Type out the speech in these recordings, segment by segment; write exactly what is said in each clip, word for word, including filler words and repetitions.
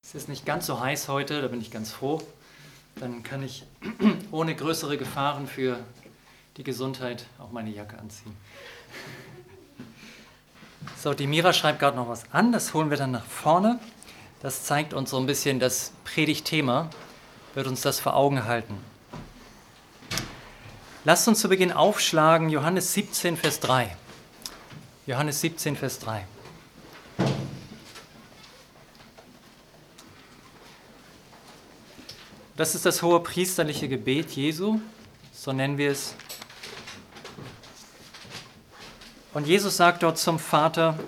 Es ist nicht ganz so heiß heute, da bin ich ganz froh. Dann kann ich ohne größere Gefahren für die Gesundheit auch meine Jacke anziehen. So, die Mira schreibt gerade noch was an, das holen wir dann nach vorne. Das zeigt uns so ein bisschen das Predigtthema, wird uns das vor Augen halten. Lasst uns zu Beginn aufschlagen, Johannes siebzehn, Vers drei. Johannes siebzehn, Vers drei. Das ist das hohepriesterliche Gebet Jesu, so nennen wir es. Und Jesus sagt dort zum Vater: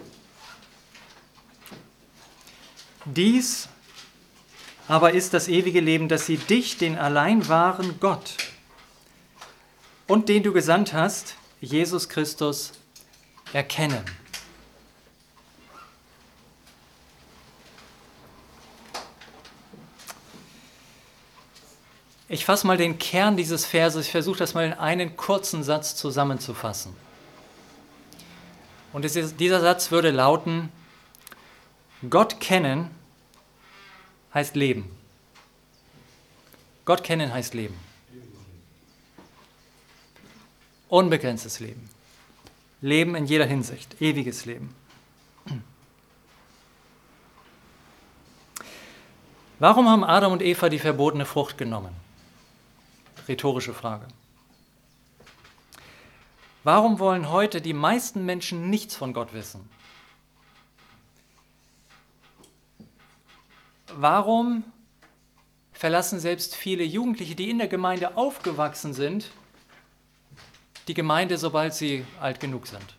Dies aber ist das ewige Leben, dass sie dich, den allein wahren Gott und den du gesandt hast, Jesus Christus, erkennen. Ich fasse mal den Kern dieses Verses, ich versuche das mal in einen kurzen Satz zusammenzufassen. Und dieser Satz würde lauten: Gott kennen heißt Leben. Gott kennen heißt Leben. Unbegrenztes Leben. Leben in jeder Hinsicht. Ewiges Leben. Warum haben Adam und Eva die verbotene Frucht genommen? Rhetorische Frage. Warum wollen heute die meisten Menschen nichts von Gott wissen? Warum verlassen selbst viele Jugendliche, die in der Gemeinde aufgewachsen sind, die Gemeinde, sobald sie alt genug sind?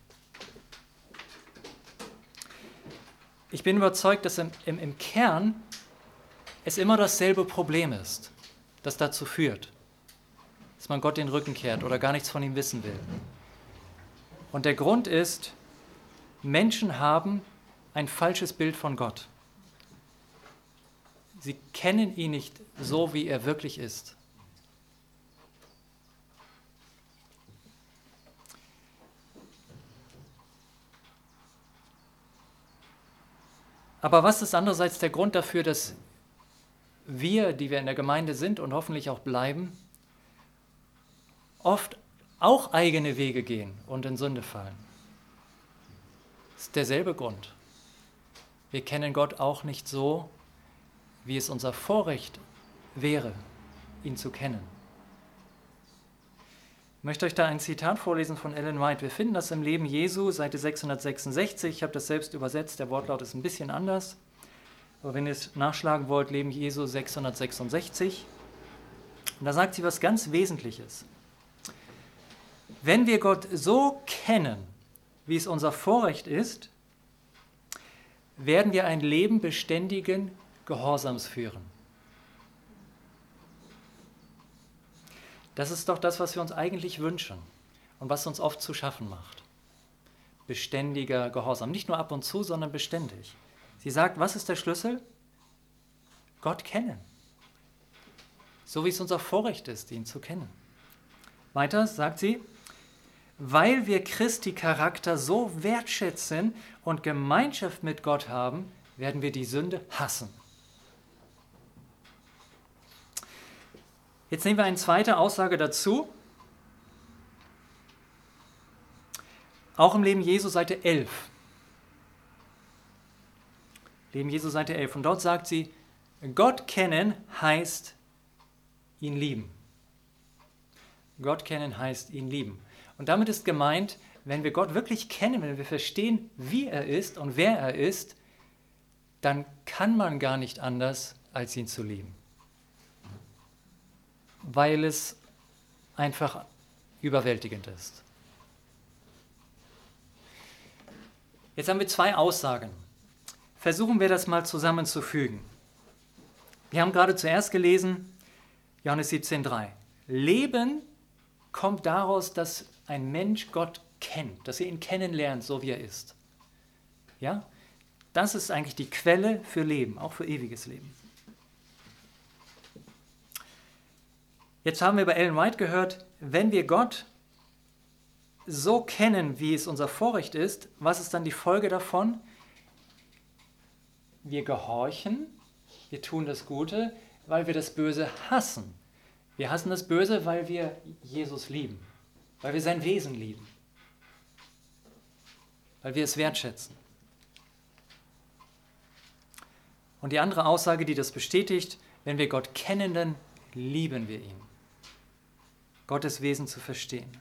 Ich bin überzeugt, dass im, im, im Kern es immer dasselbe Problem ist, das dazu führt, dass man Gott den Rücken kehrt oder gar nichts von ihm wissen will. Und der Grund ist, Menschen haben ein falsches Bild von Gott. Sie kennen ihn nicht so, wie er wirklich ist. Aber was ist andererseits der Grund dafür, dass wir, die wir in der Gemeinde sind und hoffentlich auch bleiben, oft auch eigene Wege gehen und in Sünde fallen? Das ist derselbe Grund. Wir kennen Gott auch nicht so, wie es unser Vorrecht wäre, ihn zu kennen. Ich möchte euch da ein Zitat vorlesen von Ellen White. Wir finden das im Leben Jesu, Seite sechshundertsechsundsechzig. Ich habe das selbst übersetzt, der Wortlaut ist ein bisschen anders. Aber wenn ihr es nachschlagen wollt, Leben Jesu sechshundertsechsundsechzig. Und da sagt sie was ganz Wesentliches. Wenn wir Gott so kennen, wie es unser Vorrecht ist, werden wir ein Leben beständigen Gehorsams führen. Das ist doch das, was wir uns eigentlich wünschen und was uns oft zu schaffen macht. Beständiger Gehorsam. Nicht nur ab und zu, sondern beständig. Sie sagt, was ist der Schlüssel? Gott kennen. So wie es unser Vorrecht ist, ihn zu kennen. Weiter sagt sie, weil wir Christi Charakter so wertschätzen und Gemeinschaft mit Gott haben, werden wir die Sünde hassen. Jetzt nehmen wir eine zweite Aussage dazu. Auch im Leben Jesu, Seite elf. Leben Jesu, Seite elf. Und dort sagt sie, Gott kennen heißt ihn lieben. Gott kennen heißt ihn lieben. Und damit ist gemeint, wenn wir Gott wirklich kennen, wenn wir verstehen, wie er ist und wer er ist, dann kann man gar nicht anders, als ihn zu lieben. Weil es einfach überwältigend ist. Jetzt haben wir zwei Aussagen. Versuchen wir das mal zusammenzufügen. Wir haben gerade zuerst gelesen, Johannes siebzehn drei. Leben kommt daraus, dass ein Mensch Gott kennt, dass er ihn kennenlernt, so wie er ist. Ja? Das ist eigentlich die Quelle für Leben, auch für ewiges Leben. Jetzt haben wir bei Ellen White gehört, wenn wir Gott so kennen, wie es unser Vorrecht ist, was ist dann die Folge davon? Wir gehorchen Wir tun das Gute, weil wir das Böse hassen. Wir hassen das Böse, weil wir Jesus lieben, weil wir sein Wesen lieben, weil wir es wertschätzen. Und die andere Aussage, die das bestätigt, wenn wir Gott kennen, dann lieben wir ihn. Gottes Wesen zu verstehen.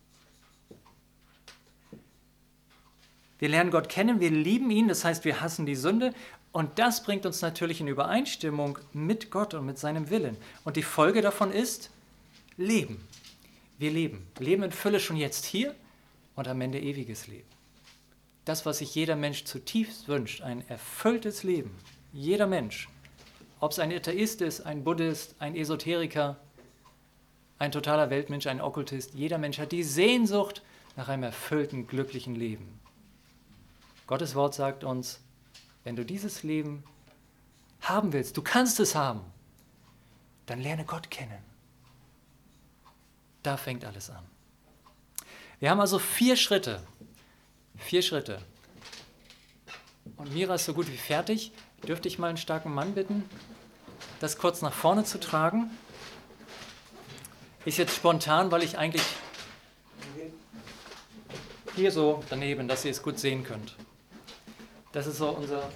Wir lernen Gott kennen, wir lieben ihn, das heißt, wir hassen die Sünde und das bringt uns natürlich in Übereinstimmung mit Gott und mit seinem Willen. Und die Folge davon ist Leben. Wir leben. Leben in Fülle schon jetzt hier und am Ende ewiges Leben. Das, was sich jeder Mensch zutiefst wünscht, ein erfülltes Leben. Jeder Mensch. Ob es ein Atheist ist, ein Buddhist, ein Esoteriker, ein totaler Weltmensch, ein Okkultist. Jeder Mensch hat die Sehnsucht nach einem erfüllten, glücklichen Leben. Gottes Wort sagt uns, wenn du dieses Leben haben willst, du kannst es haben, dann lerne Gott kennen. Da fängt alles an. Wir haben also vier Schritte. Vier Schritte. Und Mira ist so gut wie fertig. Dürfte ich mal einen starken Mann bitten, das kurz nach vorne zu tragen? Ist jetzt spontan, weil ich eigentlich hier so daneben, dass ihr es gut sehen könnt. Das ist so unser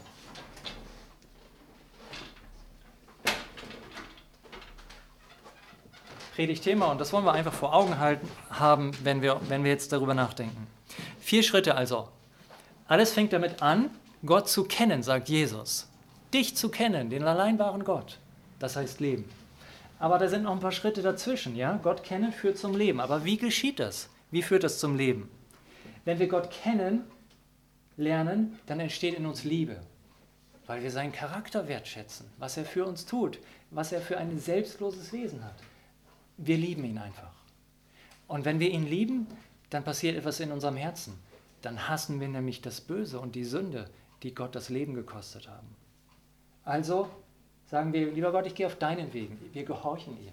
Predigtthema und das wollen wir einfach vor Augen halten, haben, wenn wir, wenn wir jetzt darüber nachdenken. Vier Schritte also. Alles fängt damit an, Gott zu kennen, sagt Jesus. Dich zu kennen, den allein wahren Gott. Das heißt Leben. Aber da sind noch ein paar Schritte dazwischen. Ja? Gott kennen führt zum Leben. Aber wie geschieht das? Wie führt das zum Leben? Wenn wir Gott kennen, lernen, dann entsteht in uns Liebe, weil wir seinen Charakter wertschätzen, was er für uns tut, was er für ein selbstloses Wesen hat. Wir lieben ihn einfach. Und wenn wir ihn lieben, dann passiert etwas in unserem Herzen. Dann hassen wir nämlich das Böse und die Sünde, die Gott das Leben gekostet haben. Also sagen wir, lieber Gott, ich gehe auf deinen Wegen. Wir gehorchen ihm.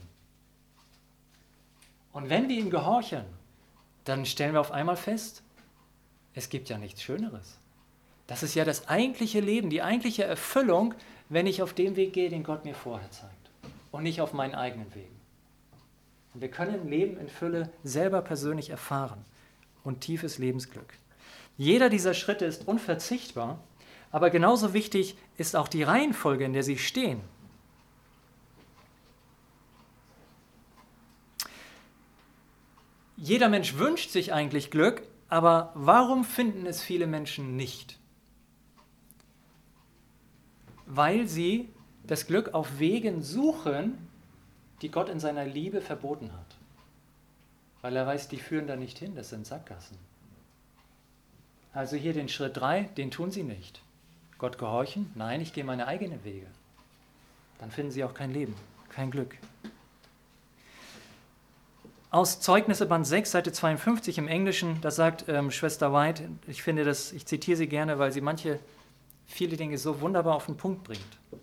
Und wenn wir ihm gehorchen, dann stellen wir auf einmal fest, es gibt ja nichts Schöneres. Das ist ja das eigentliche Leben, die eigentliche Erfüllung, wenn ich auf dem Weg gehe, den Gott mir vorher zeigt. Und nicht auf meinen eigenen Wegen. Und wir können Leben in Fülle selber persönlich erfahren. Und tiefes Lebensglück. Jeder dieser Schritte ist unverzichtbar, aber genauso wichtig ist auch die Reihenfolge, in der sie stehen. Jeder Mensch wünscht sich eigentlich Glück, aber warum finden es viele Menschen nicht? Weil sie das Glück auf Wegen suchen, die Gott in seiner Liebe verboten hat. Weil er weiß, die führen da nicht hin, das sind Sackgassen. Also hier den Schritt drei, den tun sie nicht. Gott gehorchen? Nein, ich gehe meine eigenen Wege. Dann finden sie auch kein Leben, kein Glück. Aus Zeugnisse Band sechs, Seite zweiundfünfzig im Englischen, da sagt ähm, Schwester White, ich finde das, ich zitiere sie gerne, weil sie manche, viele Dinge so wunderbar auf den Punkt bringt.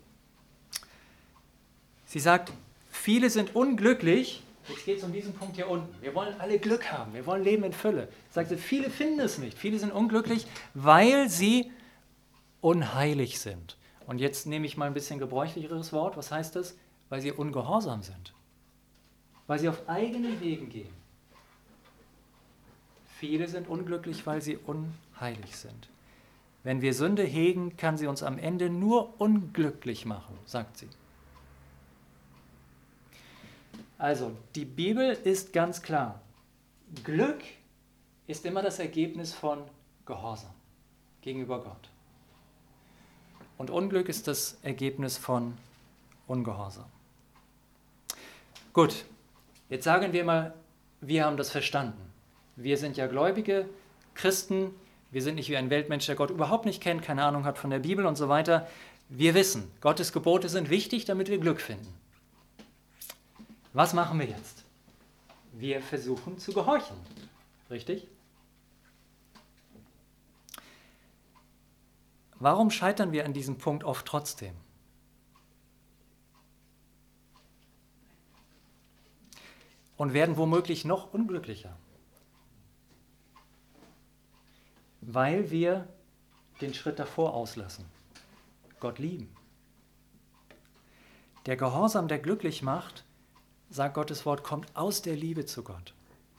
Sie sagt, viele sind unglücklich, jetzt geht es um diesen Punkt hier unten, wir wollen alle Glück haben, wir wollen Leben in Fülle. Sagt sie, viele finden es nicht, viele sind unglücklich, weil sie unheilig sind. Und jetzt nehme ich mal ein bisschen gebräuchlicheres Wort, was heißt das? Weil sie ungehorsam sind. Weil sie auf eigenen Wegen gehen. Viele sind unglücklich, weil sie unheilig sind. Wenn wir Sünde hegen, kann sie uns am Ende nur unglücklich machen, sagt sie. Also, die Bibel ist ganz klar. Glück ist immer das Ergebnis von Gehorsam gegenüber Gott. Und Unglück ist das Ergebnis von Ungehorsam. Gut. Jetzt sagen wir mal, wir haben das verstanden. Wir sind ja gläubige Christen, wir sind nicht wie ein Weltmensch, der Gott überhaupt nicht kennt, keine Ahnung hat von der Bibel und so weiter. Wir wissen, Gottes Gebote sind wichtig, damit wir Glück finden. Was machen wir jetzt? Wir versuchen zu gehorchen. Richtig? Warum scheitern wir an diesem Punkt oft trotzdem? Und werden womöglich noch unglücklicher, weil wir den Schritt davor auslassen, Gott lieben. Der Gehorsam, der glücklich macht, sagt Gottes Wort, kommt aus der Liebe zu Gott.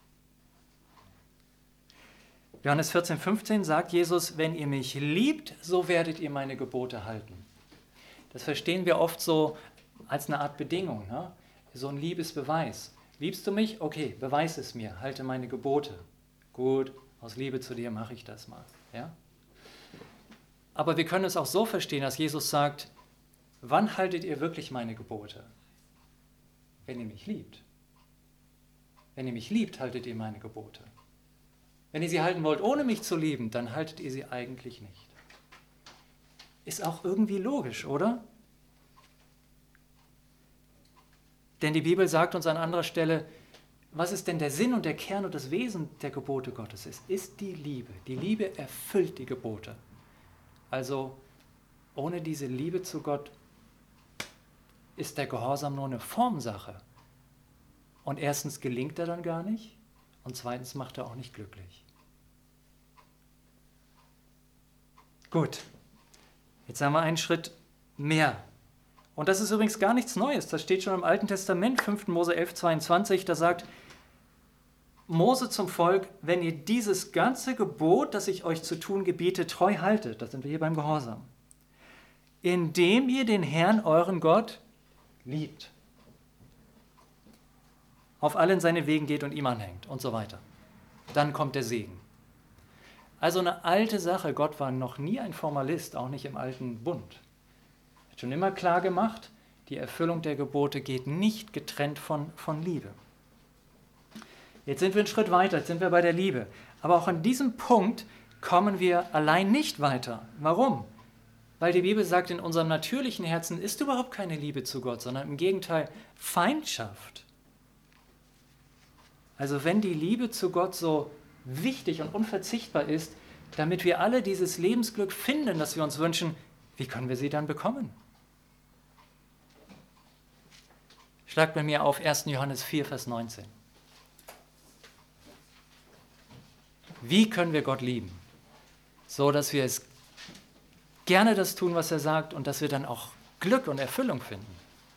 Johannes vierzehn, fünfzehn sagt Jesus, wenn ihr mich liebt, so werdet ihr meine Gebote halten. Das verstehen wir oft so als eine Art Bedingung, ne? So ein Liebesbeweis. Liebst du mich? Okay, beweis es mir, halte meine Gebote. Gut, aus Liebe zu dir mache ich das mal. Ja? Aber wir können es auch so verstehen, dass Jesus sagt, wann haltet ihr wirklich meine Gebote? Wenn ihr mich liebt. Wenn ihr mich liebt, haltet ihr meine Gebote. Wenn ihr sie halten wollt, ohne mich zu lieben, dann haltet ihr sie eigentlich nicht. Ist auch irgendwie logisch, oder? Denn die Bibel sagt uns an anderer Stelle, was ist denn der Sinn und der Kern und das Wesen der Gebote Gottes? Es ist die Liebe. Die Liebe erfüllt die Gebote. Also ohne diese Liebe zu Gott ist der Gehorsam nur eine Formsache. Und erstens gelingt er dann gar nicht und zweitens macht er auch nicht glücklich. Gut, jetzt haben wir einen Schritt mehr. Und das ist übrigens gar nichts Neues. Das steht schon im Alten Testament, fünfter Mose elf, zweiundzwanzig, da sagt Mose zum Volk, wenn ihr dieses ganze Gebot, das ich euch zu tun gebiete, treu haltet, da sind wir hier beim Gehorsam, indem ihr den Herrn, euren Gott, liebt, auf allen seine Wegen geht und ihm anhängt und so weiter, dann kommt der Segen. Also eine alte Sache, Gott war noch nie ein Formalist, auch nicht im alten Bund. Er hat schon immer klar gemacht, die Erfüllung der Gebote geht nicht getrennt von, von Liebe. Jetzt sind wir einen Schritt weiter, jetzt sind wir bei der Liebe. Aber auch an diesem Punkt kommen wir allein nicht weiter. Warum? Weil die Bibel sagt, in unserem natürlichen Herzen ist überhaupt keine Liebe zu Gott, sondern im Gegenteil Feindschaft. Also wenn die Liebe zu Gott so wichtig und unverzichtbar ist, damit wir alle dieses Lebensglück finden, das wir uns wünschen, wie können wir sie dann bekommen? Schlagt bei mir auf erster Johannes vier, Vers neunzehn. Wie können wir Gott lieben? So, dass wir es gerne das tun, was er sagt und dass wir dann auch Glück und Erfüllung finden.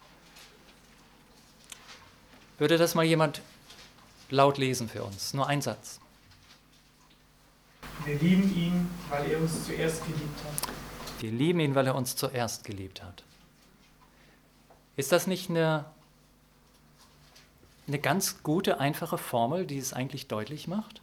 Würde das mal jemand laut lesen für uns? Nur ein Satz. Wir lieben ihn, weil er uns zuerst geliebt hat. Wir lieben ihn, weil er uns zuerst geliebt hat. Ist das nicht eine, eine ganz gute, einfache Formel, die es eigentlich deutlich macht?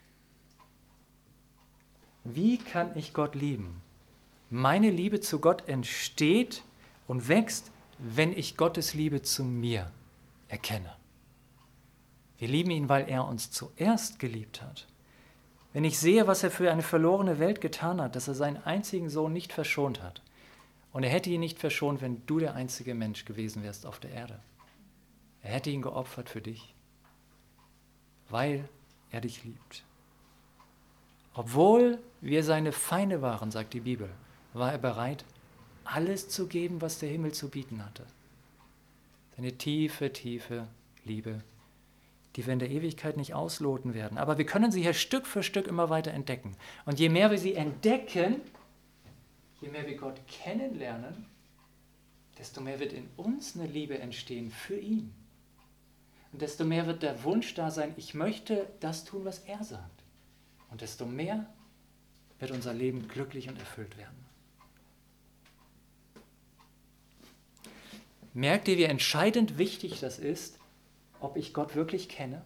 Wie kann ich Gott lieben? Meine Liebe zu Gott entsteht und wächst, wenn ich Gottes Liebe zu mir erkenne. Wir lieben ihn, weil er uns zuerst geliebt hat. Wenn ich sehe, was er für eine verlorene Welt getan hat, dass er seinen einzigen Sohn nicht verschont hat. Und er hätte ihn nicht verschont, wenn du der einzige Mensch gewesen wärst auf der Erde. Er hätte ihn geopfert für dich, weil er dich liebt. Obwohl wir seine Feinde waren, sagt die Bibel, war er bereit, alles zu geben, was der Himmel zu bieten hatte. Seine tiefe, tiefe Liebe, die wir in der Ewigkeit nicht ausloten werden. Aber wir können sie hier Stück für Stück immer weiter entdecken. Und je mehr wir sie entdecken, je mehr wir Gott kennenlernen, desto mehr wird in uns eine Liebe entstehen für ihn. Und desto mehr wird der Wunsch da sein, ich möchte das tun, was er sagt. Und desto mehr wird unser Leben glücklich und erfüllt werden. Merkt ihr, wie entscheidend wichtig das ist, ob ich Gott wirklich kenne?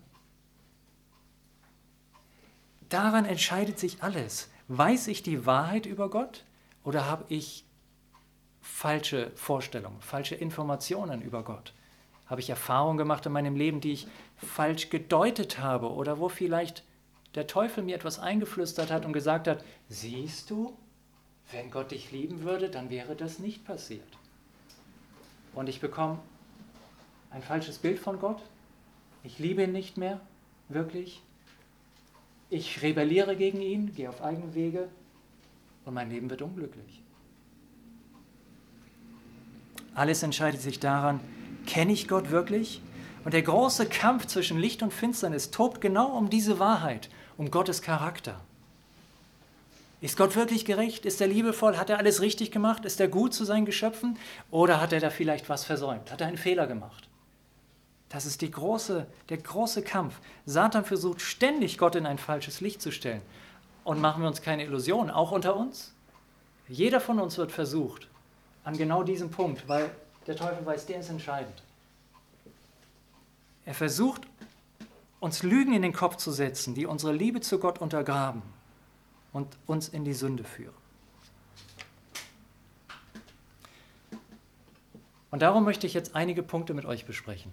Daran entscheidet sich alles. Weiß ich die Wahrheit über Gott oder habe ich falsche Vorstellungen, falsche Informationen über Gott? Habe ich Erfahrungen gemacht in meinem Leben, die ich falsch gedeutet habe oder wo vielleicht der Teufel mir etwas eingeflüstert hat und gesagt hat, siehst du, wenn Gott dich lieben würde, dann wäre das nicht passiert. Und ich bekomme ein falsches Bild von Gott. Ich liebe ihn nicht mehr, wirklich. Ich rebelliere gegen ihn, gehe auf eigene Wege und mein Leben wird unglücklich. Alles entscheidet sich daran, kenne ich Gott wirklich? Und der große Kampf zwischen Licht und Finsternis tobt genau um diese Wahrheit, um Gottes Charakter. Ist Gott wirklich gerecht? Ist er liebevoll? Hat er alles richtig gemacht? Ist er gut zu seinen Geschöpfen? Oder hat er da vielleicht was versäumt? Hat er einen Fehler gemacht? Das ist die große, der große Kampf. Satan versucht ständig, Gott in ein falsches Licht zu stellen. Und machen wir uns keine Illusionen, auch unter uns. Jeder von uns wird versucht, an genau diesem Punkt, weil der Teufel weiß, der ist entscheidend. Er versucht, uns Lügen in den Kopf zu setzen, die unsere Liebe zu Gott untergraben und uns in die Sünde führen. Und darum möchte ich jetzt einige Punkte mit euch besprechen.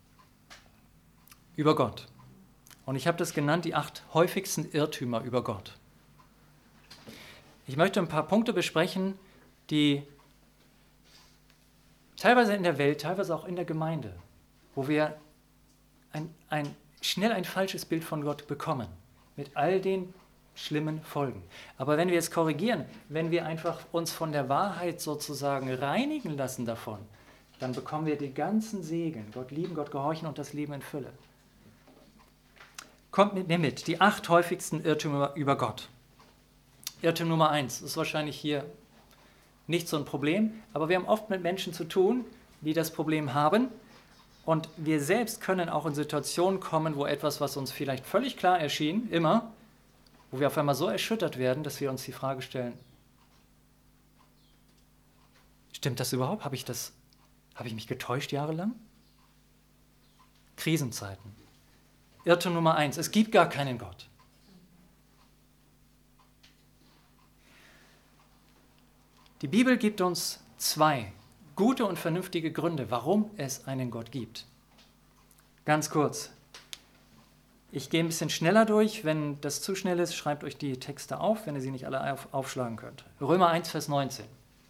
Über Gott. Und ich habe das genannt, die acht häufigsten Irrtümer über Gott. Ich möchte ein paar Punkte besprechen, die teilweise in der Welt, teilweise auch in der Gemeinde, wo wir ein, ein, schnell ein falsches Bild von Gott bekommen, mit all den schlimmen Folgen. Aber wenn wir es korrigieren, wenn wir einfach uns von der Wahrheit sozusagen reinigen lassen davon, dann bekommen wir die ganzen Segen, Gott lieben, Gott gehorchen und das Leben in Fülle. Kommt mit mir mit, die acht häufigsten Irrtümer über Gott. Irrtum Nummer eins, ist wahrscheinlich hier nicht so ein Problem, aber wir haben oft mit Menschen zu tun, die das Problem haben und wir selbst können auch in Situationen kommen, wo etwas, was uns vielleicht völlig klar erschien, immer, wo wir auf einmal so erschüttert werden, dass wir uns die Frage stellen, stimmt das überhaupt? Habe ich das, habe ich mich getäuscht jahrelang? Krisenzeiten. Irrtum Nummer eins, es gibt gar keinen Gott. Die Bibel gibt uns zwei gute und vernünftige Gründe, warum es einen Gott gibt. Ganz kurz. Ich gehe ein bisschen schneller durch. Wenn das zu schnell ist, schreibt euch die Texte auf, wenn ihr sie nicht alle auf, aufschlagen könnt. Römer eins, Vers neunzehn.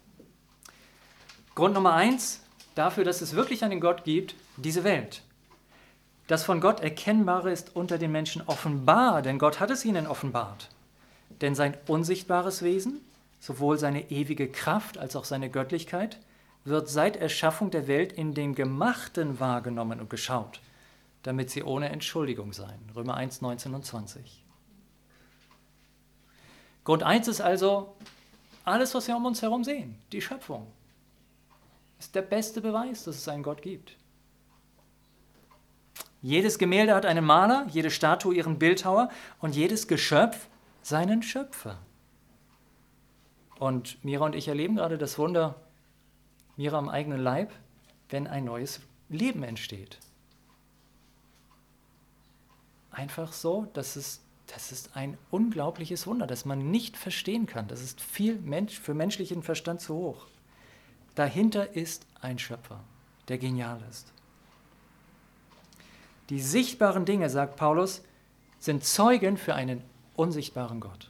Grund Nummer eins dafür, dass es wirklich einen Gott gibt, diese Welt. Das von Gott Erkennbare ist unter den Menschen offenbar, denn Gott hat es ihnen offenbart. Denn sein unsichtbares Wesen, sowohl seine ewige Kraft als auch seine Göttlichkeit, wird seit Erschaffung der Welt in dem Gemachten wahrgenommen und geschaut, damit sie ohne Entschuldigung seien. Römer eins, neunzehn und zwanzig. Grund eins ist also, alles, was wir um uns herum sehen, die Schöpfung, ist der beste Beweis, dass es einen Gott gibt. Jedes Gemälde hat einen Maler, jede Statue ihren Bildhauer und jedes Geschöpf seinen Schöpfer. Und Mira und ich erleben gerade das Wunder, Mira am eigenen Leib, wenn ein neues Leben entsteht. Einfach so, das ist, das ist ein unglaubliches Wunder, das man nicht verstehen kann. Das ist viel Mensch, für menschlichen Verstand zu hoch. Dahinter ist ein Schöpfer, der genial ist. Die sichtbaren Dinge, sagt Paulus, sind Zeugen für einen unsichtbaren Gott.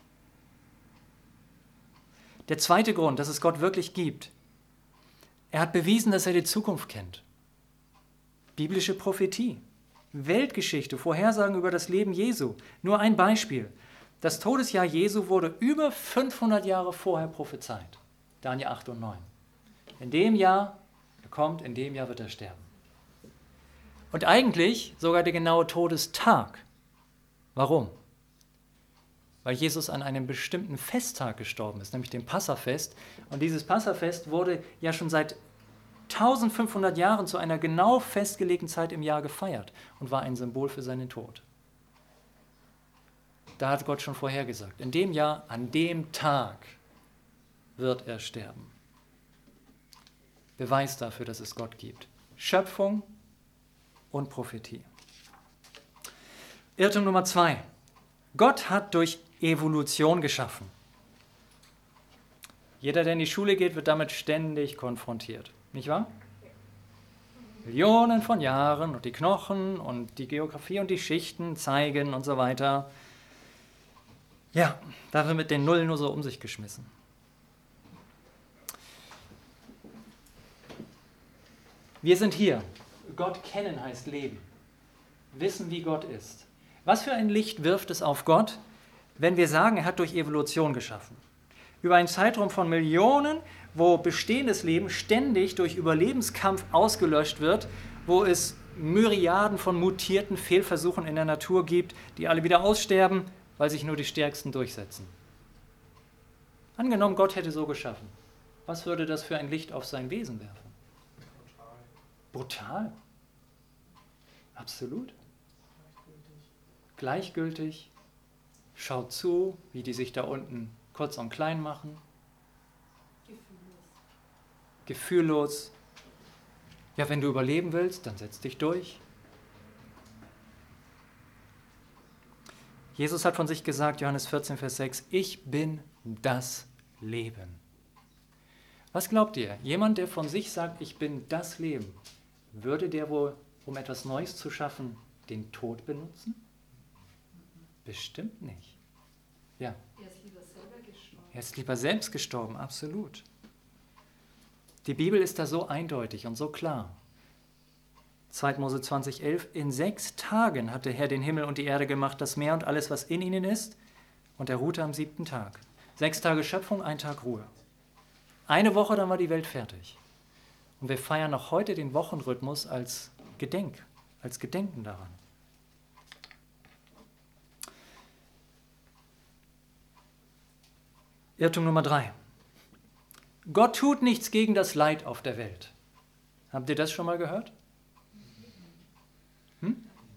Der zweite Grund, dass es Gott wirklich gibt, er hat bewiesen, dass er die Zukunft kennt. Biblische Prophetie, Weltgeschichte, Vorhersagen über das Leben Jesu. Nur ein Beispiel. Das Todesjahr Jesu wurde über fünfhundert Jahre vorher prophezeit. Daniel acht und neun. In dem Jahr, er kommt, in dem Jahr wird er sterben. Und eigentlich sogar der genaue Todestag. Warum? Weil Jesus an einem bestimmten Festtag gestorben ist, nämlich dem Passafest. Und dieses Passafest wurde ja schon seit eintausendfünfhundert Jahren zu einer genau festgelegten Zeit im Jahr gefeiert und war ein Symbol für seinen Tod. Da hat Gott schon vorhergesagt, in dem Jahr, an dem Tag wird er sterben. Beweis dafür, dass es Gott gibt. Schöpfung und Prophetie. Irrtum Nummer zwei. Gott hat durch Evolution geschaffen. Jeder, der in die Schule geht, wird damit ständig konfrontiert. Nicht wahr? Millionen von Jahren und die Knochen und die Geografie und die Schichten zeigen und so weiter. Ja, da wird mit den Nullen nur so um sich geschmissen. Wir sind hier. Gott kennen heißt leben. Wissen, wie Gott ist. Was für ein Licht wirft es auf Gott, wenn wir sagen, er hat durch Evolution geschaffen? Über einen Zeitraum von Millionen, wo bestehendes Leben ständig durch Überlebenskampf ausgelöscht wird, wo es Myriaden von mutierten Fehlversuchen in der Natur gibt, die alle wieder aussterben, weil sich nur die Stärksten durchsetzen. Angenommen, Gott hätte so geschaffen. Was würde das für ein Licht auf sein Wesen werfen? Brutal. Absolut. Gleichgültig. Schaut zu, wie die sich da unten kurz und klein machen. Gefühllos. Gefühllos. Ja, wenn du überleben willst, dann setz dich durch. Jesus hat von sich gesagt, Johannes vierzehn, Vers sechs, ich bin das Leben. Was glaubt ihr? Jemand, der von sich sagt, ich bin das Leben, würde der wohl, um etwas Neues zu schaffen, den Tod benutzen? Bestimmt nicht. Ja. Er ist lieber selber gestorben. Er ist lieber selbst gestorben, absolut. Die Bibel ist da so eindeutig und so klar. zweiter Mose zwanzig, elf, in sechs Tagen hat der Herr den Himmel und die Erde gemacht, das Meer und alles, was in ihnen ist, und er ruhte am siebten Tag. Sechs Tage Schöpfung, ein Tag Ruhe. Eine Woche, dann war die Welt fertig. Und wir feiern noch heute den Wochenrhythmus als Gedenk, als Gedenken daran. Irrtum Nummer drei. Gott tut nichts gegen das Leid auf der Welt. Habt ihr das schon mal gehört? Hm?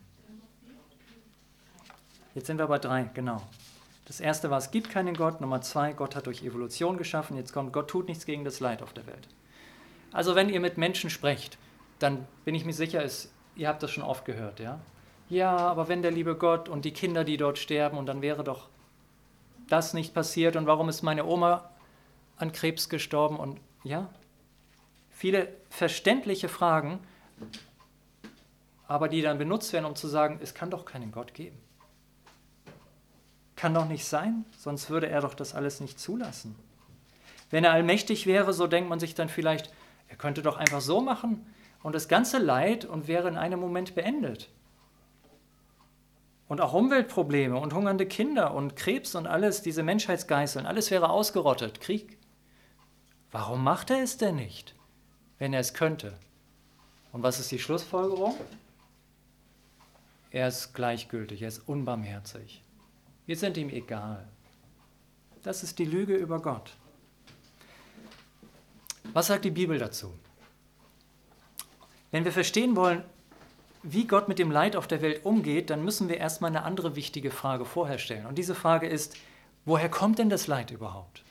Jetzt sind wir bei drei, genau. Das erste war, es gibt keinen Gott. Nummer zwei, Gott hat durch Evolution geschaffen. Jetzt kommt, Gott tut nichts gegen das Leid auf der Welt. Also wenn ihr mit Menschen sprecht, dann bin ich mir sicher, es, ihr habt das schon oft gehört, ja? Ja, aber wenn der liebe Gott und die Kinder, die dort sterben, und dann wäre doch das nicht passiert, und warum ist meine Oma an Krebs gestorben? Und ja, viele verständliche Fragen, aber die dann benutzt werden, um zu sagen, es kann doch keinen Gott geben. Kann doch nicht sein, sonst würde er doch das alles nicht zulassen. Wenn er allmächtig wäre, so denkt man sich dann vielleicht, er könnte doch einfach so machen und das ganze Leid und wäre in einem Moment beendet. Und auch Umweltprobleme und hungernde Kinder und Krebs und alles, diese Menschheitsgeißeln, alles wäre ausgerottet, Krieg. Warum macht er es denn nicht, wenn er es könnte? Und was ist die Schlussfolgerung? Er ist gleichgültig, er ist unbarmherzig. Wir sind ihm egal. Das ist die Lüge über Gott. Was sagt die Bibel dazu? Wenn wir verstehen wollen, wie Gott mit dem Leid auf der Welt umgeht, dann müssen wir erstmal eine andere wichtige Frage vorher stellen. Und diese Frage ist, woher kommt denn das Leid überhaupt?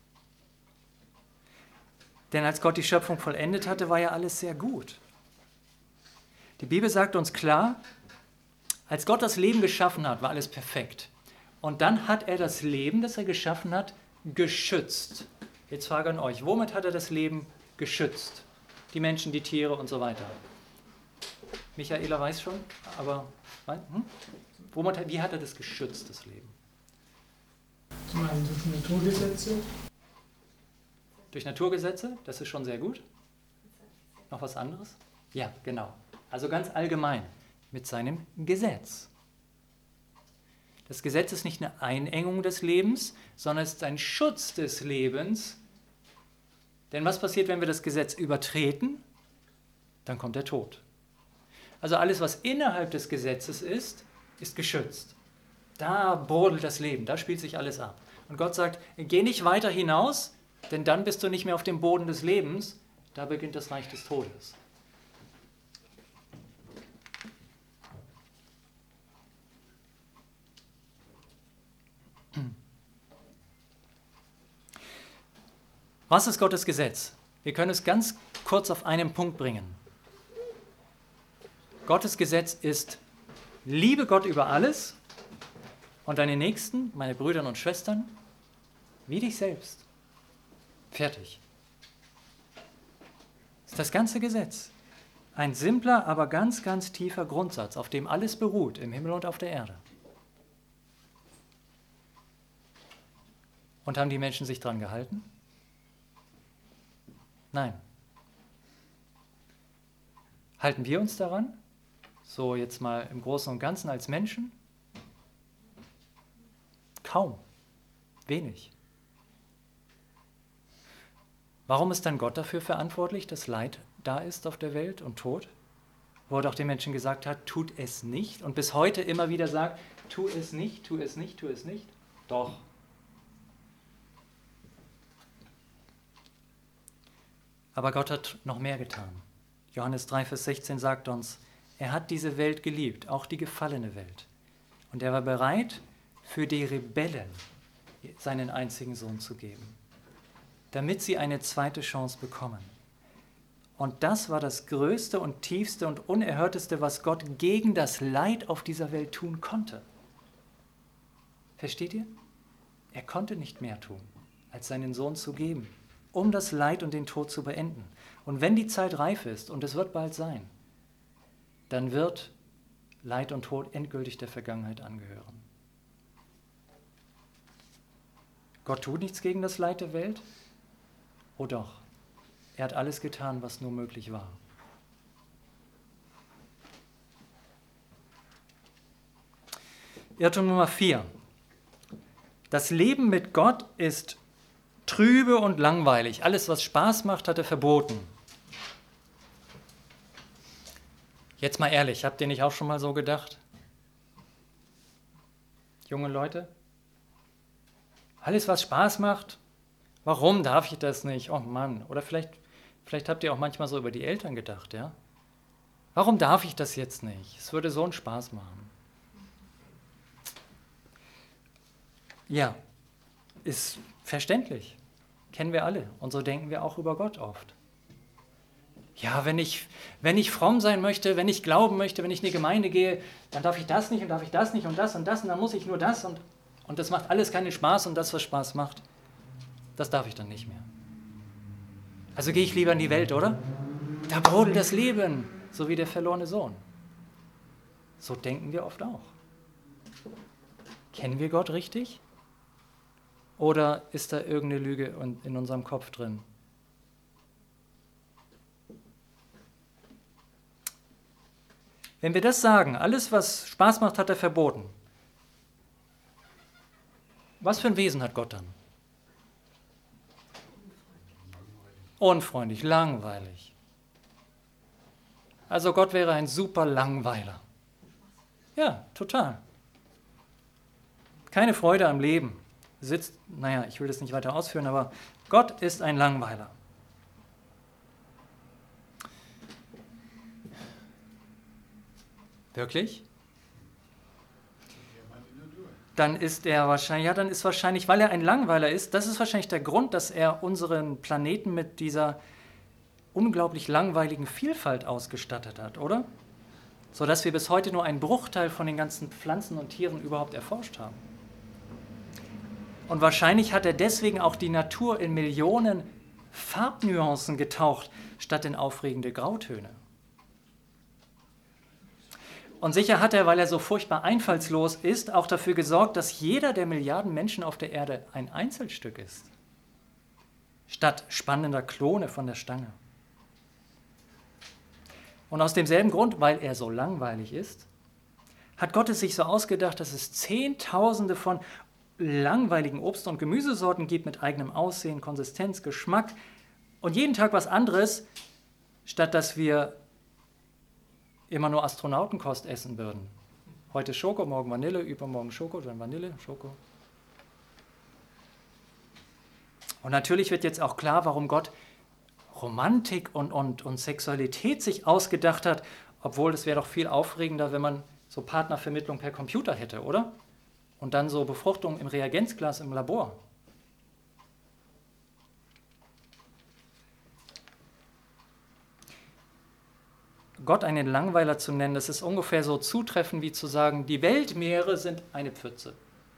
Denn als Gott die Schöpfung vollendet hatte, war ja alles sehr gut. Die Bibel sagt uns klar, als Gott das Leben geschaffen hat, war alles perfekt. Und dann hat er das Leben, das er geschaffen hat, geschützt. Jetzt frage ich an euch, womit hat er das Leben geschützt? Die Menschen, die Tiere und so weiter. Michaela weiß schon, aber hm? Womit, wie hat er das geschützt, das Leben? Zum einen durch Naturgesetze. Durch Naturgesetze, das ist schon sehr gut. Noch was anderes? Ja, genau. Also ganz allgemein, mit seinem Gesetz. Das Gesetz ist nicht eine Einengung des Lebens, sondern es ist ein Schutz des Lebens. Denn was passiert, wenn wir das Gesetz übertreten? Dann kommt der Tod. Also alles, was innerhalb des Gesetzes ist, ist geschützt. Da brodelt das Leben, da spielt sich alles ab. Und Gott sagt, geh nicht weiter hinaus, denn dann bist du nicht mehr auf dem Boden des Lebens, da beginnt das Reich des Todes. Was ist Gottes Gesetz? Wir können es ganz kurz auf einen Punkt bringen. Gottes Gesetz ist, liebe Gott über alles und deine Nächsten, meine Brüder und Schwestern, wie dich selbst. Fertig. Das ist das ganze Gesetz. Ein simpler, aber ganz, ganz tiefer Grundsatz, auf dem alles beruht, im Himmel und auf der Erde. Und haben die Menschen sich dran gehalten? Nein. Halten wir uns daran? So jetzt mal im Großen und Ganzen als Menschen? Kaum. Wenig. Warum ist dann Gott dafür verantwortlich, dass Leid da ist auf der Welt und Tod? Wo er doch den Menschen gesagt hat, tut es nicht. Und bis heute immer wieder sagt, tu es nicht, tu es nicht, tu es nicht. Doch. Aber Gott hat noch mehr getan. Johannes drei, Vers sechzehn sagt uns, er hat diese Welt geliebt, auch die gefallene Welt. Und er war bereit, für die Rebellen seinen einzigen Sohn zu geben, damit sie eine zweite Chance bekommen. Und das war das Größte und Tiefste und Unerhörteste, was Gott gegen das Leid auf dieser Welt tun konnte. Versteht ihr? Er konnte nicht mehr tun, als seinen Sohn zu geben, um das Leid und den Tod zu beenden. Und wenn die Zeit reif ist, und es wird bald sein, dann wird Leid und Tod endgültig der Vergangenheit angehören. Gott tut nichts gegen das Leid der Welt? Oh doch, er hat alles getan, was nur möglich war. Irrtum Nummer vier. Das Leben mit Gott ist trübe und langweilig. Alles, was Spaß macht, hat er verboten. Jetzt mal ehrlich, habt ihr nicht auch schon mal so gedacht? Junge Leute? Alles, was Spaß macht, warum darf ich das nicht? Oh Mann. Oder vielleicht, vielleicht habt ihr auch manchmal so über die Eltern gedacht, ja? Warum darf ich das jetzt nicht? Es würde so einen Spaß machen. Ja, ist verständlich. Kennen wir alle. Und so denken wir auch über Gott oft. Ja, wenn ich, wenn ich fromm sein möchte, wenn ich glauben möchte, wenn ich in die Gemeinde gehe, dann darf ich das nicht und darf ich das nicht und das und das und dann muss ich nur das und, und das macht alles keinen Spaß und das, was Spaß macht, das darf ich dann nicht mehr. Also gehe ich lieber in die Welt, oder? Da brodelt das Leben, so wie der verlorene Sohn. So denken wir oft auch. Kennen wir Gott richtig? Oder ist da irgendeine Lüge in unserem Kopf drin? Wenn wir das sagen, alles, was Spaß macht, hat er verboten. Was für ein Wesen hat Gott dann? Unfreundlich, langweilig. Also Gott wäre ein super Langweiler. Ja, total. Keine Freude am Leben. Sitzt, naja, ich will das nicht weiter ausführen, aber Gott ist ein Langweiler. Wirklich? Dann ist er wahrscheinlich, ja, dann ist wahrscheinlich, weil er ein Langweiler ist, das ist wahrscheinlich der Grund, dass er unseren Planeten mit dieser unglaublich langweiligen Vielfalt ausgestattet hat, oder? Sodass wir bis heute nur einen Bruchteil von den ganzen Pflanzen und Tieren überhaupt erforscht haben. Und wahrscheinlich hat er deswegen auch die Natur in Millionen Farbnuancen getaucht, statt in aufregende Grautöne. Und sicher hat er, weil er so furchtbar einfallslos ist, auch dafür gesorgt, dass jeder der Milliarden Menschen auf der Erde ein Einzelstück ist, statt spannender Klone von der Stange. Und aus demselben Grund, weil er so langweilig ist, hat Gott es sich so ausgedacht, dass es Zehntausende von langweiligen Obst- und Gemüsesorten gibt mit eigenem Aussehen, Konsistenz, Geschmack und jeden Tag was anderes, statt dass wir immer nur Astronautenkost essen würden. Heute Schoko, morgen Vanille, übermorgen Schoko, dann Vanille, Schoko. Und natürlich wird jetzt auch klar, warum Gott Romantik und, und, und Sexualität sich ausgedacht hat, obwohl es wäre doch viel aufregender, wenn man so Partnervermittlung per Computer hätte, oder? Und dann so Befruchtung im Reagenzglas im Labor. Gott einen Langweiler zu nennen, das ist ungefähr so zutreffend wie zu sagen, die Weltmeere sind eine Pfütze.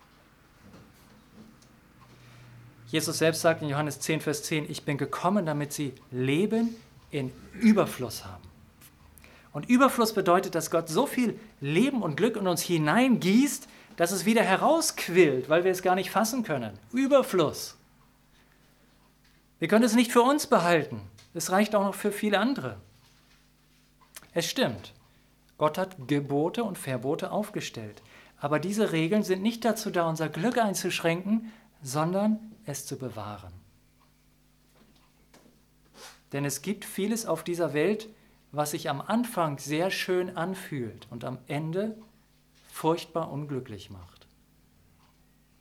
Jesus selbst sagt in Johannes zehn, Vers zehn, ich bin gekommen, damit sie Leben in Überfluss haben. Und Überfluss bedeutet, dass Gott so viel Leben und Glück in uns hineingießt, dass es wieder herausquillt, weil wir es gar nicht fassen können. Überfluss. Wir können es nicht für uns behalten. Es reicht auch noch für viele andere. Es stimmt, Gott hat Gebote und Verbote aufgestellt. Aber diese Regeln sind nicht dazu da, unser Glück einzuschränken, sondern es zu bewahren. Denn es gibt vieles auf dieser Welt, was sich am Anfang sehr schön anfühlt und am Ende furchtbar unglücklich macht.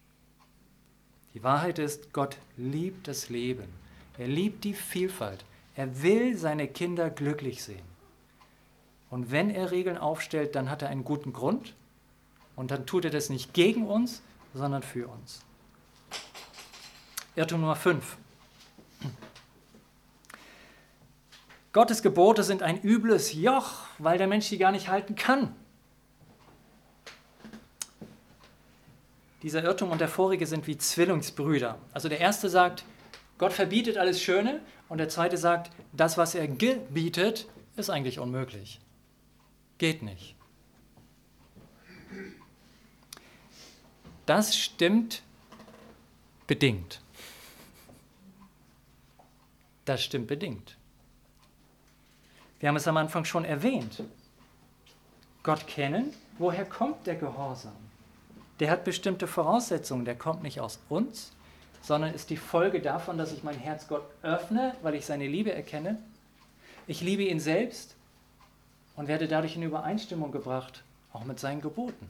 Die Wahrheit ist, Gott liebt das Leben. Er liebt die Vielfalt. Er will seine Kinder glücklich sehen. Und wenn er Regeln aufstellt, dann hat er einen guten Grund. Und dann tut er das nicht gegen uns, sondern für uns. Irrtum Nummer fünf. Gottes Gebote sind ein übles Joch, weil der Mensch sie gar nicht halten kann. Dieser Irrtum und der vorige sind wie Zwillingsbrüder. Also der erste sagt, Gott verbietet alles Schöne, und der zweite sagt, das, was er gebietet, ist eigentlich unmöglich. Geht nicht. Das stimmt bedingt. Das stimmt bedingt. Wir haben es am Anfang schon erwähnt. Gott kennen, woher kommt der Gehorsam? Der hat bestimmte Voraussetzungen, der kommt nicht aus uns, sondern ist die Folge davon, dass ich mein Herz Gott öffne, weil ich seine Liebe erkenne. Ich liebe ihn selbst und werde dadurch in Übereinstimmung gebracht, auch mit seinen Geboten.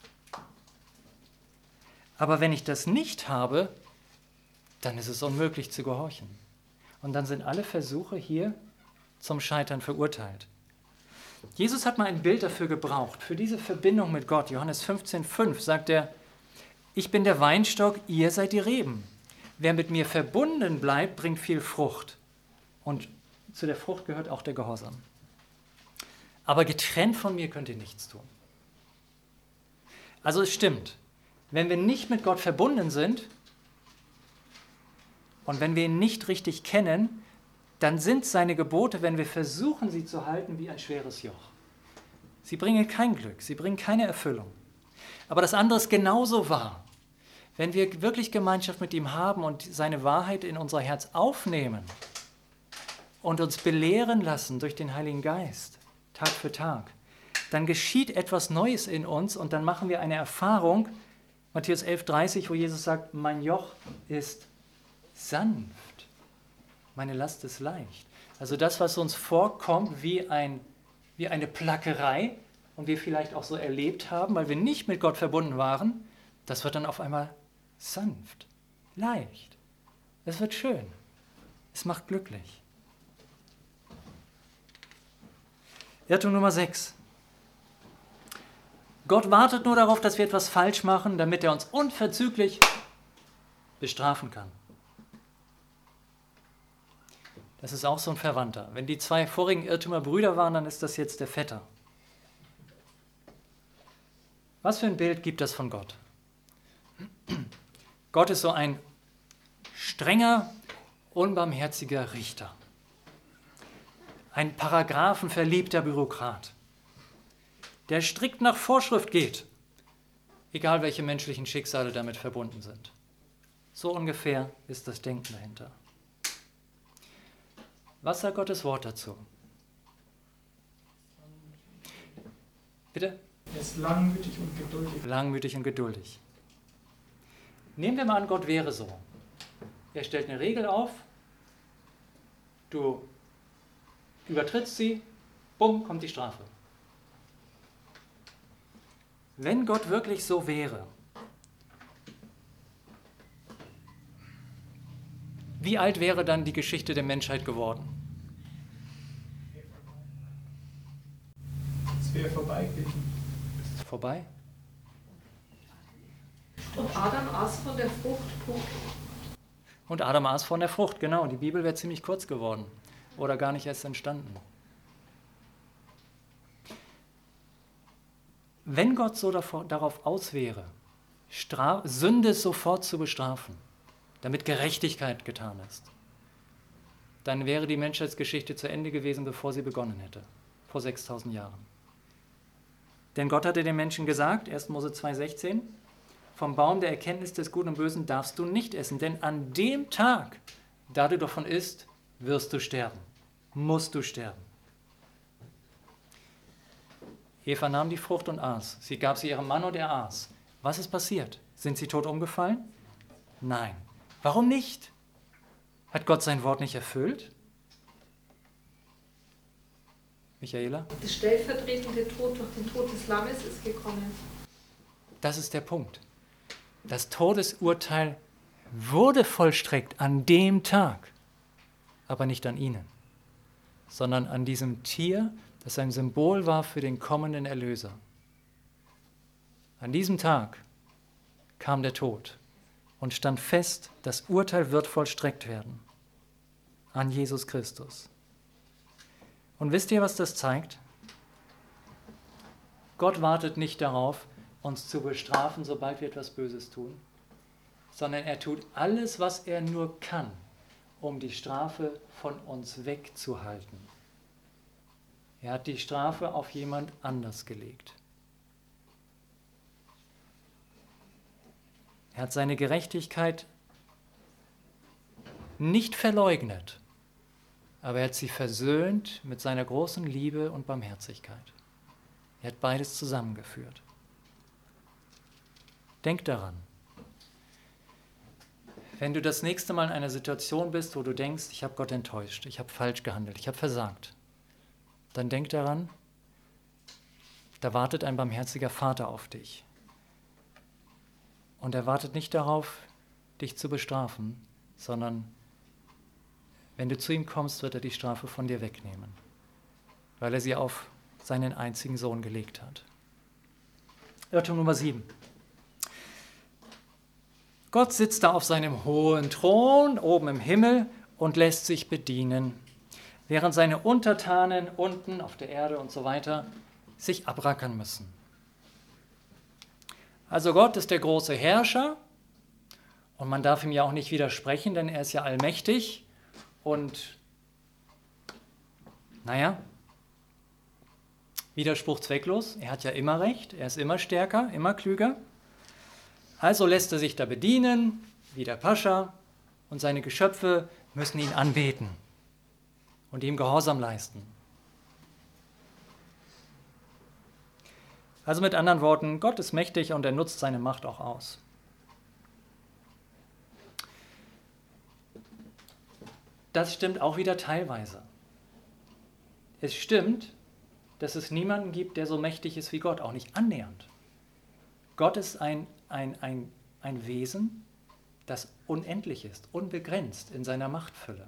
Aber wenn ich das nicht habe, dann ist es unmöglich zu gehorchen. Und dann sind alle Versuche hier zum Scheitern verurteilt. Jesus hat mal ein Bild dafür gebraucht, für diese Verbindung mit Gott. Johannes fünfzehn fünf sagt er, ich bin der Weinstock, ihr seid die Reben. Wer mit mir verbunden bleibt, bringt viel Frucht. Und zu der Frucht gehört auch der Gehorsam. Aber getrennt von mir könnt ihr nichts tun. Also es stimmt, wenn wir nicht mit Gott verbunden sind und wenn wir ihn nicht richtig kennen, dann sind seine Gebote, wenn wir versuchen, sie zu halten, wie ein schweres Joch. Sie bringen kein Glück, sie bringen keine Erfüllung. Aber das andere ist genauso wahr. Wenn wir wirklich Gemeinschaft mit ihm haben und seine Wahrheit in unser Herz aufnehmen und uns belehren lassen durch den Heiligen Geist, Tag für Tag, dann geschieht etwas Neues in uns und dann machen wir eine Erfahrung, Matthäus elf dreißig, wo Jesus sagt, mein Joch ist sanft, meine Last ist leicht. Also das, was uns vorkommt wie, ein, wie eine Plackerei und wir vielleicht auch so erlebt haben, weil wir nicht mit Gott verbunden waren, das wird dann auf einmal sanft, leicht. Es wird schön. Es macht glücklich. Irrtum Nummer sechs. Gott wartet nur darauf, dass wir etwas falsch machen, damit er uns unverzüglich bestrafen kann. Das ist auch so ein Verwandter. Wenn die zwei vorigen Irrtümer Brüder waren, dann ist das jetzt der Vetter. Was für ein Bild gibt das von Gott? Gott ist so ein strenger, unbarmherziger Richter. Ein paragraphenverliebter Bürokrat, der strikt nach Vorschrift geht, egal welche menschlichen Schicksale damit verbunden sind. So ungefähr ist das Denken dahinter. Was sagt Gottes Wort dazu? Bitte? Er ist langmütig und geduldig. Langmütig und geduldig. Nehmen wir mal an, Gott wäre so. Er stellt eine Regel auf, du übertrittst sie, bumm, kommt die Strafe. Wenn Gott wirklich so wäre, wie alt wäre dann die Geschichte der Menschheit geworden? Es wäre vorbei gewesen. Ist es vorbei? Und Adam aß von der Frucht. Punkt. Und Adam aß von der Frucht, genau. Die Bibel wäre ziemlich kurz geworden oder gar nicht erst entstanden. Wenn Gott so davor, darauf aus wäre, Stra- Sünde sofort zu bestrafen, damit Gerechtigkeit getan ist, dann wäre die Menschheitsgeschichte zu Ende gewesen, bevor sie begonnen hätte, vor sechstausend Jahren. Denn Gott hatte den Menschen gesagt, erster Mose zwei sechzehn, vom Baum der Erkenntnis des Guten und Bösen darfst du nicht essen, denn an dem Tag, da du davon isst, wirst du sterben, musst du sterben. Eva nahm die Frucht und aß. Sie gab sie ihrem Mann und er aß. Was ist passiert? Sind sie tot umgefallen? Nein. Warum nicht? Hat Gott sein Wort nicht erfüllt? Michaela? Der stellvertretende Tod durch den Tod des Lammes ist gekommen. Das ist der Punkt. Das Todesurteil wurde vollstreckt an dem Tag, aber nicht an ihnen. sondern an diesem Tier, das ein Symbol war für den kommenden Erlöser. An diesem Tag kam der Tod und stand fest, das Urteil wird vollstreckt werden an Jesus Christus. Und wisst ihr, was das zeigt? Gott wartet nicht darauf, uns zu bestrafen, sobald wir etwas Böses tun, sondern er tut alles, was er nur kann, um die Strafe von uns wegzuhalten. Er hat die Strafe auf jemand anders gelegt. Er hat seine Gerechtigkeit nicht verleugnet, aber er hat sie versöhnt mit seiner großen Liebe und Barmherzigkeit. Er hat beides zusammengeführt. Denk daran, wenn du das nächste Mal in einer Situation bist, wo du denkst, ich habe Gott enttäuscht, ich habe falsch gehandelt, ich habe versagt, dann denk daran, da wartet ein barmherziger Vater auf dich. Und er wartet nicht darauf, dich zu bestrafen, sondern wenn du zu ihm kommst, wird er die Strafe von dir wegnehmen, weil er sie auf seinen einzigen Sohn gelegt hat. Irrtum Nummer sieben. Gott sitzt da auf seinem hohen Thron oben im Himmel und lässt sich bedienen, während seine Untertanen unten auf der Erde und so weiter sich abrackern müssen. Also Gott ist der große Herrscher und man darf ihm ja auch nicht widersprechen, denn er ist ja allmächtig und naja, Widerspruch zwecklos, er hat ja immer recht, er ist immer stärker, immer klüger. Also lässt er sich da bedienen, wie der Pascha, und seine Geschöpfe müssen ihn anbeten und ihm Gehorsam leisten. Also mit anderen Worten, Gott ist mächtig und er nutzt seine Macht auch aus. Das stimmt auch wieder teilweise. Es stimmt, dass es niemanden gibt, der so mächtig ist wie Gott, auch nicht annähernd. Gott ist ein, ein, ein, ein Wesen, das unendlich ist, unbegrenzt in seiner Machtfülle,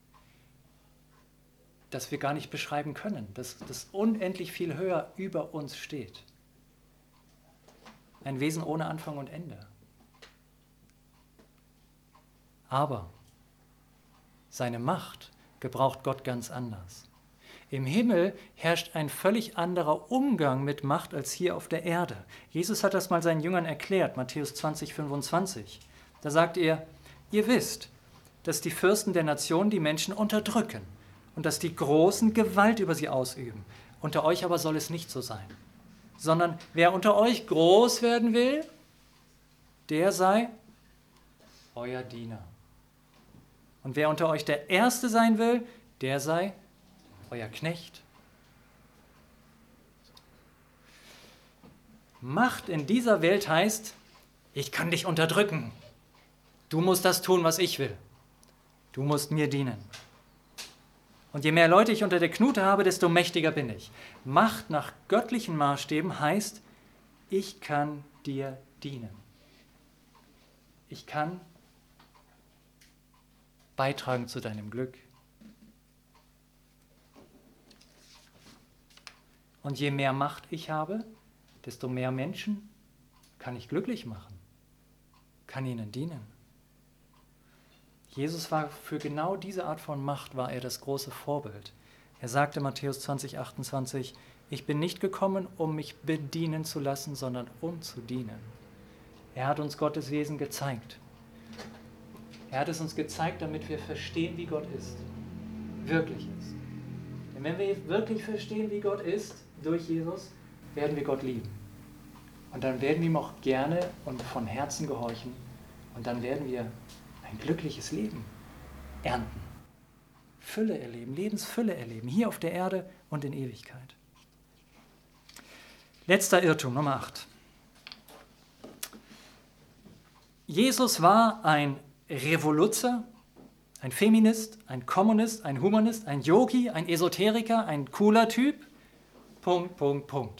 das wir gar nicht beschreiben können, das, das unendlich viel höher über uns steht. Ein Wesen ohne Anfang und Ende. Aber seine Macht gebraucht Gott ganz anders. Im Himmel herrscht ein völlig anderer Umgang mit Macht als hier auf der Erde. Jesus hat das mal seinen Jüngern erklärt, Matthäus zwanzig, fünfundzwanzig. Da sagt er, ihr wisst, dass die Fürsten der Nationen die Menschen unterdrücken und dass die Großen Gewalt über sie ausüben. Unter euch aber soll es nicht so sein, sondern wer unter euch groß werden will, der sei euer Diener. Und wer unter euch der Erste sein will, der sei euer Knecht. Macht in dieser Welt heißt, ich kann dich unterdrücken. Du musst das tun, was ich will. Du musst mir dienen. Und je mehr Leute ich unter der Knute habe, desto mächtiger bin ich. Macht nach göttlichen Maßstäben heißt, ich kann dir dienen. Ich kann beitragen zu deinem Glück. Und je mehr Macht ich habe, desto mehr Menschen kann ich glücklich machen, kann ihnen dienen. Jesus war für genau diese Art von Macht, war er das große Vorbild. Er sagte Matthäus zwanzig, achtundzwanzig, ich bin nicht gekommen, um mich bedienen zu lassen, sondern um zu dienen. Er hat uns Gottes Wesen gezeigt. Er hat es uns gezeigt, damit wir verstehen, wie Gott ist, wirklich ist. Denn wenn wir wirklich verstehen, wie Gott ist, durch Jesus, werden wir Gott lieben. Und dann werden wir ihm auch gerne und von Herzen gehorchen. Und dann werden wir ein glückliches Leben ernten. Fülle erleben, Lebensfülle erleben, hier auf der Erde und in Ewigkeit. Letzter Irrtum, Nummer acht. Jesus war ein Revoluzer, ein Feminist, ein Kommunist, ein Humanist, ein Yogi, ein Esoteriker, ein cooler Typ. Punkt, Punkt, Punkt.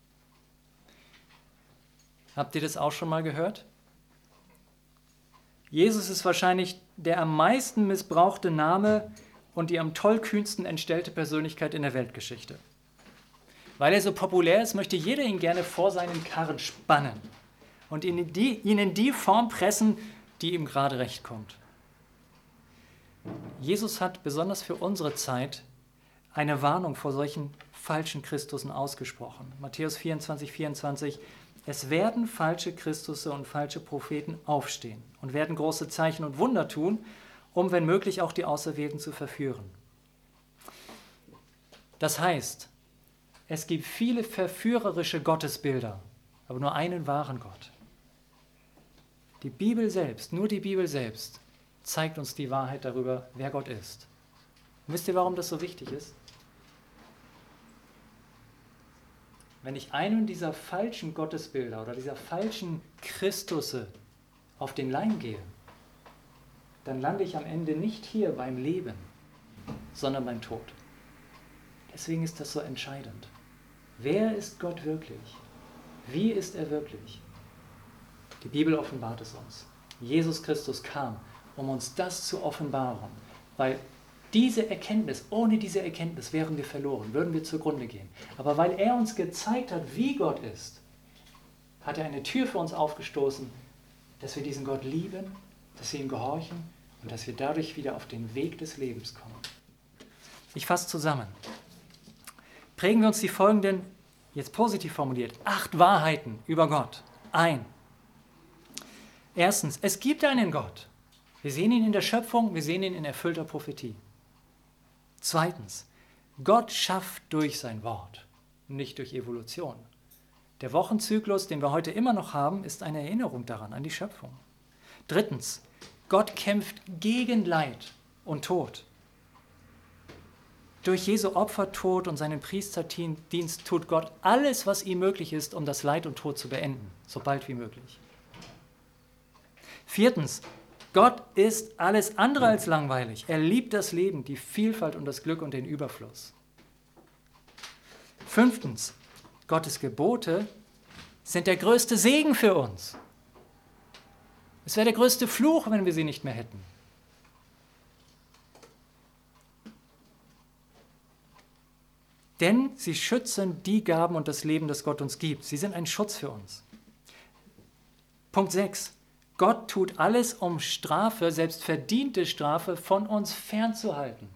Habt ihr das auch schon mal gehört? Jesus ist wahrscheinlich der am meisten missbrauchte Name und die am tollkühnsten entstellte Persönlichkeit in der Weltgeschichte. Weil er so populär ist, möchte jeder ihn gerne vor seinen Karren spannen und ihn in die, ihn in die Form pressen, die ihm gerade recht kommt. Jesus hat besonders für unsere Zeit eine Warnung vor solchen falschen Christussen ausgesprochen. Matthäus vierundzwanzig, vierundzwanzig: Es werden falsche Christusse und falsche Propheten aufstehen und werden große Zeichen und Wunder tun, um, wenn möglich, auch die Auserwählten zu verführen. Das heißt, es gibt viele verführerische Gottesbilder, aber nur einen wahren Gott. Die Bibel selbst, nur die Bibel selbst, zeigt uns die Wahrheit darüber, wer Gott ist. Und wisst ihr, warum das so wichtig ist? Wenn ich einen dieser falschen Gottesbilder oder dieser falschen Christusse auf den Leim gehe, dann lande ich am Ende nicht hier beim Leben, sondern beim Tod. Deswegen ist das so entscheidend. Wer ist Gott wirklich? Wie ist er wirklich? Die Bibel offenbart es uns. Jesus Christus kam, um uns das zu offenbaren, weil diese Erkenntnis, ohne diese Erkenntnis wären wir verloren, würden wir zugrunde gehen. Aber weil er uns gezeigt hat, wie Gott ist, hat er eine Tür für uns aufgestoßen, dass wir diesen Gott lieben, dass wir ihm gehorchen und dass wir dadurch wieder auf den Weg des Lebens kommen. Ich fasse zusammen. Prägen wir uns die folgenden, jetzt positiv formuliert, acht Wahrheiten über Gott ein. Erstens, es gibt einen Gott. Wir sehen ihn in der Schöpfung, wir sehen ihn in erfüllter Prophetie. Zweitens, Gott schafft durch sein Wort, nicht durch Evolution. Der Wochenzyklus, den wir heute immer noch haben, ist eine Erinnerung daran, an die Schöpfung. Drittens, Gott kämpft gegen Leid und Tod. Durch Jesu Opfertod und seinen Priesterdienst tut Gott alles, was ihm möglich ist, um das Leid und Tod zu beenden, so bald wie möglich. Viertens, Gott ist alles andere als langweilig. Er liebt das Leben, die Vielfalt und das Glück und den Überfluss. Fünftens, Gottes Gebote sind der größte Segen für uns. Es wäre der größte Fluch, wenn wir sie nicht mehr hätten. Denn sie schützen die Gaben und das Leben, das Gott uns gibt. Sie sind ein Schutz für uns. Punkt sechs. Gott tut alles, um Strafe, selbst verdiente Strafe, von uns fernzuhalten.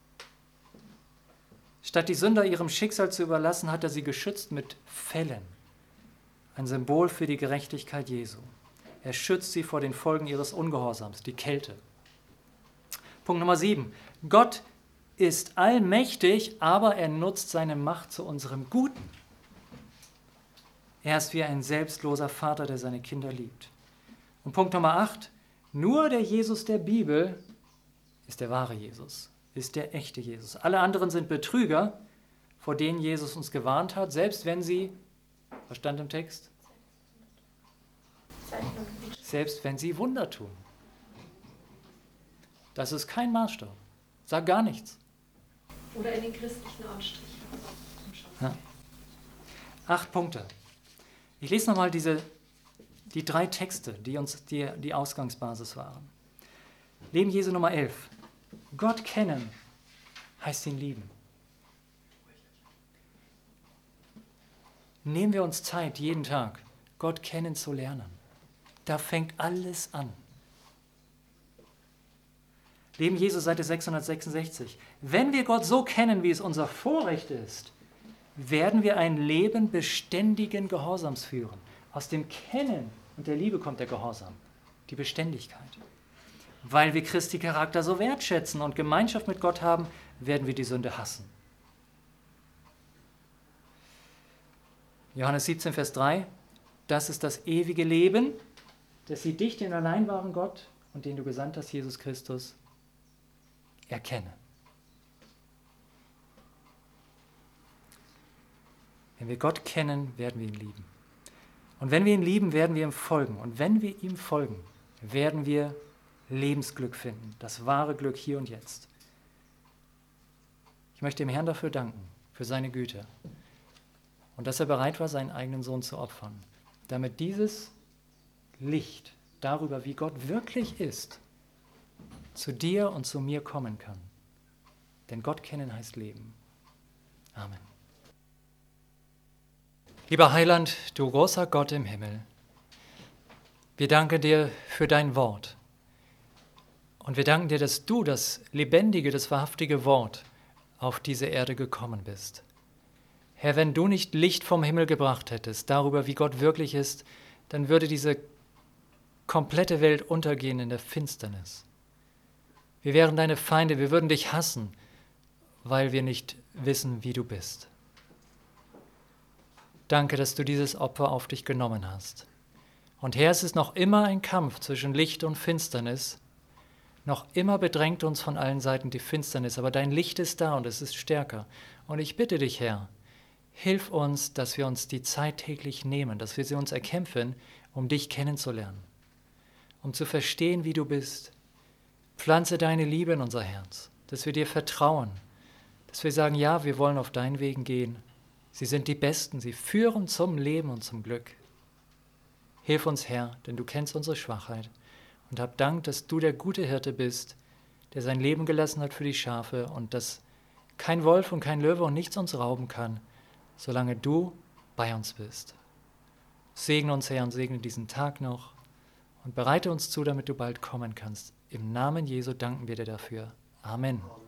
Statt die Sünder ihrem Schicksal zu überlassen, hat er sie geschützt mit Fellen. Ein Symbol für die Gerechtigkeit Jesu. Er schützt sie vor den Folgen ihres Ungehorsams, die Kälte. Punkt Nummer sieben. Gott ist allmächtig, aber er nutzt seine Macht zu unserem Guten. Er ist wie ein selbstloser Vater, der seine Kinder liebt. Und Punkt Nummer acht, nur der Jesus der Bibel ist der wahre Jesus, ist der echte Jesus. Alle anderen sind Betrüger, vor denen Jesus uns gewarnt hat, selbst wenn sie, was stand im Text? Selbst wenn sie Wunder tun. Das ist kein Maßstab. Sag gar nichts. Oder in den christlichen Anstrich. Ja. Acht Punkte. Ich lese nochmal diese Die drei Texte, die uns die, die Ausgangsbasis waren. Leben Jesu Nummer elf. Gott kennen heißt ihn lieben. Nehmen wir uns Zeit, jeden Tag, Gott kennen zu lernen. Da fängt alles an. Leben Jesu, Seite sechshundertsechsundsechzig. Wenn wir Gott so kennen, wie es unser Vorrecht ist, werden wir ein Leben beständigen Gehorsams führen. Aus dem Kennen und der Liebe kommt der Gehorsam, die Beständigkeit. Weil wir Christi Charakter so wertschätzen und Gemeinschaft mit Gott haben, werden wir die Sünde hassen. Johannes siebzehn, Vers drei. Das ist das ewige Leben, dass sie dich, den allein wahren Gott und den du gesandt hast, Jesus Christus, erkennen. Wenn wir Gott kennen, werden wir ihn lieben. Und wenn wir ihn lieben, werden wir ihm folgen. Und wenn wir ihm folgen, werden wir Lebensglück finden. Das wahre Glück hier und jetzt. Ich möchte dem Herrn dafür danken, für seine Güte. Und dass er bereit war, seinen eigenen Sohn zu opfern. Damit dieses Licht darüber, wie Gott wirklich ist, zu dir und zu mir kommen kann. Denn Gott kennen heißt Leben. Amen. Lieber Heiland, du großer Gott im Himmel, wir danken dir für dein Wort. Und wir danken dir, dass du, das lebendige, das wahrhaftige Wort, auf diese Erde gekommen bist. Herr, wenn du nicht Licht vom Himmel gebracht hättest, darüber, wie Gott wirklich ist, dann würde diese komplette Welt untergehen in der Finsternis. Wir wären deine Feinde, wir würden dich hassen, weil wir nicht wissen, wie du bist. Danke, dass du dieses Opfer auf dich genommen hast. Und Herr, es ist noch immer ein Kampf zwischen Licht und Finsternis. Noch immer bedrängt uns von allen Seiten die Finsternis, aber dein Licht ist da und es ist stärker. Und ich bitte dich, Herr, hilf uns, dass wir uns die Zeit täglich nehmen, dass wir sie uns erkämpfen, um dich kennenzulernen, um zu verstehen, wie du bist. Pflanze deine Liebe in unser Herz, dass wir dir vertrauen, dass wir sagen, ja, wir wollen auf deinen Wegen gehen. Sie sind die Besten, sie führen zum Leben und zum Glück. Hilf uns, Herr, denn du kennst unsere Schwachheit. Und hab Dank, dass du der gute Hirte bist, der sein Leben gelassen hat für die Schafe und dass kein Wolf und kein Löwe und nichts uns rauben kann, solange du bei uns bist. Segne uns, Herr, und segne diesen Tag noch und bereite uns zu, damit du bald kommen kannst. Im Namen Jesu danken wir dir dafür. Amen.